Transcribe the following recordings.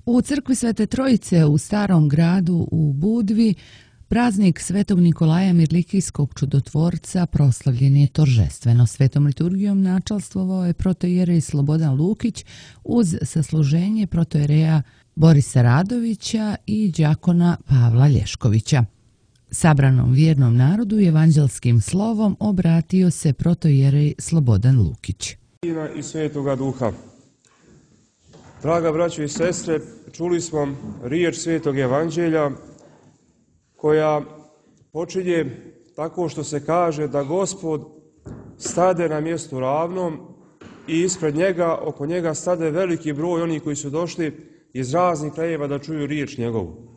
U crkvi Svete Trojice u Starom gradu u Budvi praznik Svetog Nikolaja Mirlikijskog čudotvorca proslavljen je торжествено. Svetom liturgijom načalstvovao je protoijerej Slobodan Lukić uz sasluženje protoijereja Borisa Radovića i đakona Pavla Lješkovića. Sabranom vjernom narodu evanđelskim slovom obratio se protoijerej Slobodan Lukić. I Svetoga Duha. Draga braćo i sestre, čuli smo riječ Svetog Evanđelja koja počinje tako što se kaže da Gospod stade na mjestu ravnom i ispred njega, oko njega stade veliki broj onih koji su došli iz raznih krajeva da čuju riječ njegovu.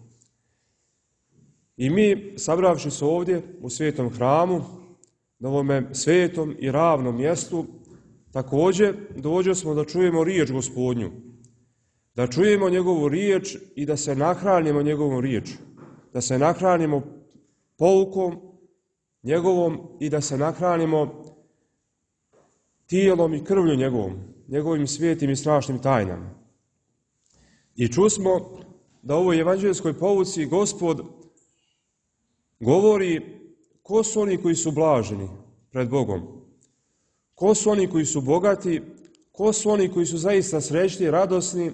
I mi, sabravši se ovdje u svetom hramu, na ovome svetom i ravnom mjestu, također dođe smo da čujemo riječ Gospodnju, da čujemo njegovu riječ i da se nahranimo njegovom riječu, da se nahranimo poukom njegovom i da se nahranimo tijelom i krvlju njegovom, njegovim svetim i strašnim tajnama. I čusmo da u ovoj evanđelskoj pouci Gospod govori ko su oni koji su blaženi pred Bogom, ko su oni koji su bogati, ko su oni koji su zaista srećni, radosni,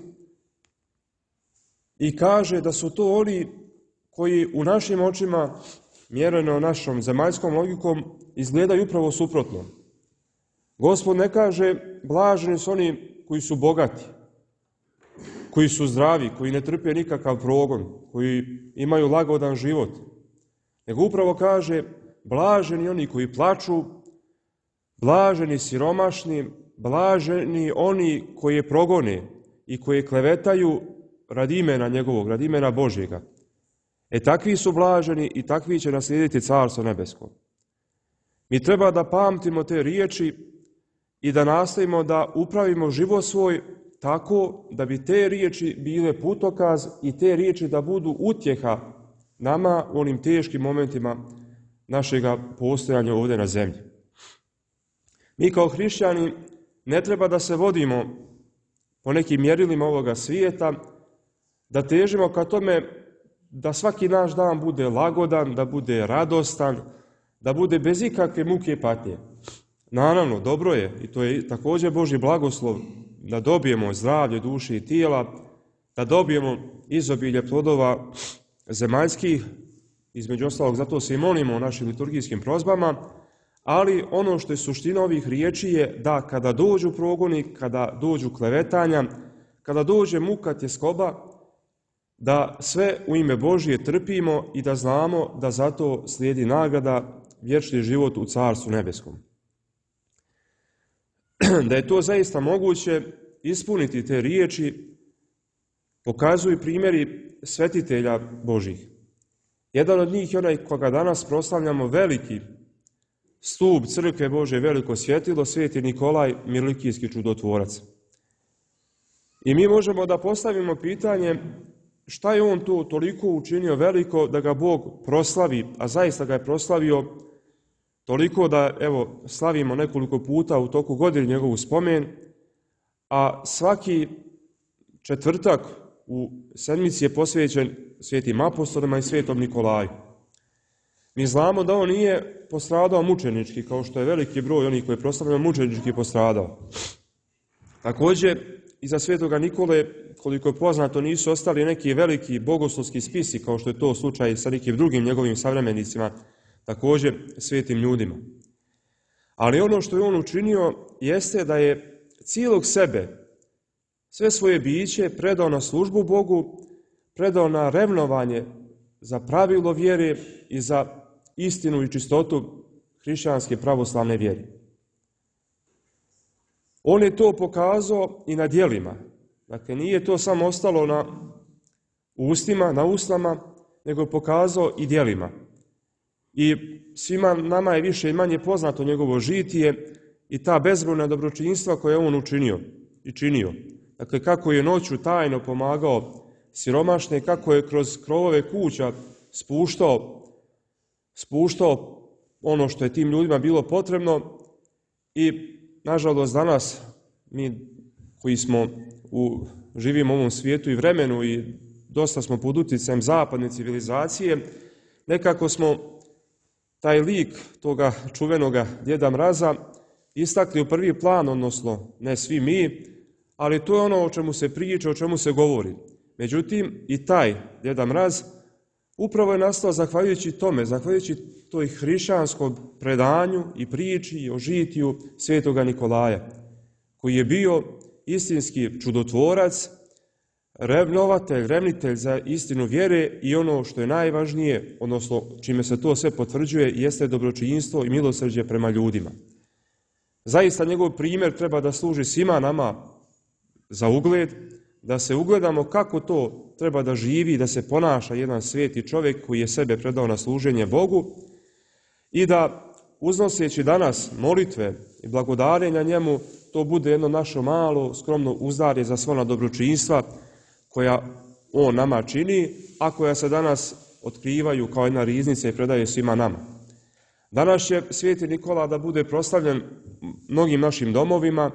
i kaže da su to oni koji u našim očima, mjereno našom zemaljskom logikom, izgledaju upravo suprotno. Gospod ne kaže blaženi su oni koji su bogati, koji su zdravi, koji ne trpe nikakav progon, koji imaju lagodan život, nego upravo kaže blaženi oni koji plaču, blaženi siromašni, blaženi oni koji je progone i koji klevetaju radi imena njegovog, radi imena Božjega. Takvi su blaženi i takvi će naslijediti Carstvo nebesko. Mi treba da pamtimo te riječi i da nastavimo da upravimo život svoj tako da bi te riječi bile putokaz i te riječi da budu utjeha nama u onim teškim momentima našega postojanja ovdje na zemlji. Mi kao hrišćani ne treba da se vodimo po nekim mjerilima ovoga svijeta, da težimo ka tome da svaki naš dan bude lagodan, da bude radostan, da bude bez ikakve muke i patnje. Naravno, dobro je, i to je također Božji blagoslov, da dobijemo zdravlje duše i tijela, da dobijemo izobilje plodova zemaljskih, između ostalog zato se i molimo o našim liturgijskim prozbama, ali ono što je suština ovih riječi je da kada dođu progoni, kada dođu klevetanja, kada dođe muka, tjeskoba, da sve u ime Božje trpimo i da znamo da zato slijedi nagrada, vječni život u Carstvu nebeskom. Da je to zaista moguće ispuniti te riječi pokazuju primjeri svetitelja Božjih. Jedan od njih je onaj koga danas proslavljamo, veliki stup crkve Božje, veliko svjetilo, Sveti Nikolaj Mirlikijski čudotvorac. I mi možemo da postavimo pitanje šta je on to toliko učinio veliko da ga Bog proslavi, a zaista ga je proslavio toliko da evo slavimo nekoliko puta u toku godine njegovu spomen, a svaki četvrtak u sedmici je posvećen svetim apostolima i svetom Nikolaju. Mi znamo da on nije postradao mučenički, kao što je veliki broj onih koji je proslavljeno mučenički postradao. Također, iza svetoga Nikole, koliko je poznato, nisu ostali neki veliki bogoslovski spisi, kao što je to slučaj sa nekim drugim njegovim savremenicima, također svetim ljudima. Ali ono što je on učinio jeste da je cijelog sebe, sve svoje biće predao na službu Bogu, predao na revnovanje za pravilo vjere i za istinu i čistotu hrišćanske pravoslavne vjere. On je to pokazao i na djelima. Dakle, nije to samo ostalo na ustima, na usnama, nego je pokazao i djelima. I svima nama je više i manje poznato njegovo žitije i ta bezbrojna dobročinstva koje je on učinio i činio. Dakle, kako je noću tajno pomagao siromašne, kako je kroz krovove kuća spuštao ono što je tim ljudima bilo potrebno i nažalost danas mi koji smo u živimo u ovom svijetu i vremenu i dosta smo pod utjecajem zapadne civilizacije, nekako smo taj lik toga čuvenoga Djeda Mraza istakli u prvi plan, odnosno ne svi mi, ali to je ono o čemu se priča, o čemu se govori. Međutim, i taj Djeda Mraz upravo je nastao zahvaljujući tome, zahvaljujući toj hrišćanskom predanju i priči o žitiju svetoga Nikolaja, koji je bio istinski čudotvorac, revnovatelj, revnitelj za istinu vjere i ono što je najvažnije, odnosno čime se to sve potvrđuje, jeste dobročinstvo i milosrđe prema ljudima. Zaista njegov primjer treba da služi svima nama za ugled, da se ugledamo kako to treba da živi, da se ponaša jedan sveti čovjek koji je sebe predao na služenje Bogu i da uznoseći danas molitve i blagodarenja njemu, to bude jedno naše malo, skromno uzdarje za sva ona dobročinstva koja on nama čini, a koja se danas otkrivaju kao jedna riznica i predaje svima nama. Danas će sveti Nikola da bude proslavljen mnogim našim domovima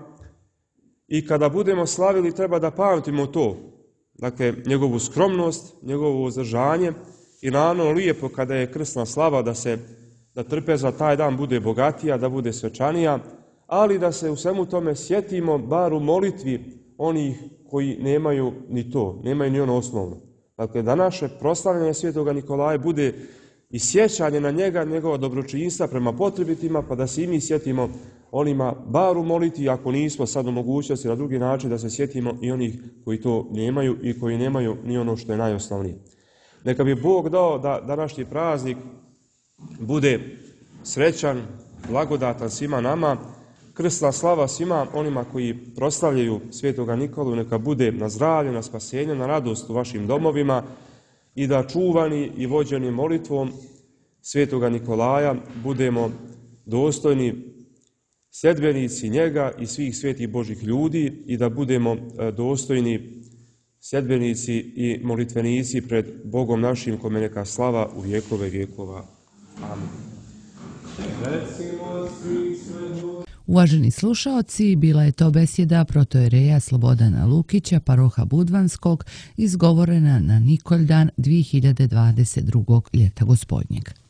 i kada budemo slavili treba da pamtimo to, dakle njegovu skromnost, njegovo uzdržanje i naravno lijepo kada je krsna slava da trpeza taj dan bude bogatija, da bude svečanija, ali da se u svemu tome sjetimo bar u molitvi onih koji nemaju ni to, nemaju ni ono osnovno. Dakle, da naše proslavljanje svetoga Nikolaja bude i sjećanje na njega, njegova dobročinstva prema potrebitima, pa da se i mi sjetimo onima bar u molitvi, ako nismo sad u mogućnosti na drugi način, da se sjetimo i onih koji to nemaju i koji nemaju ni ono što je najosnovnije. Neka bi Bog dao da današnji praznik bude srećan, blagodatan svima nama, krsna slava svima onima koji proslavljaju svetoga Nikolu, neka bude na zdravlje, na spasenje, na radost u vašim domovima i da čuvani i vođeni molitvom svetoga Nikolaja budemo dostojni sljedbenici njega i svih svetih Božih ljudi i da budemo dostojni sljedbenici i molitvenici pred Bogom našim, kome neka slava u vjekove vjekova. Amen. Uvaženi slušaoci, bila je to besjeda protojereja Slobodana Lukića, paroha Budvanskog, izgovorena na Nikoldan 2022. ljeta gospodnjeg.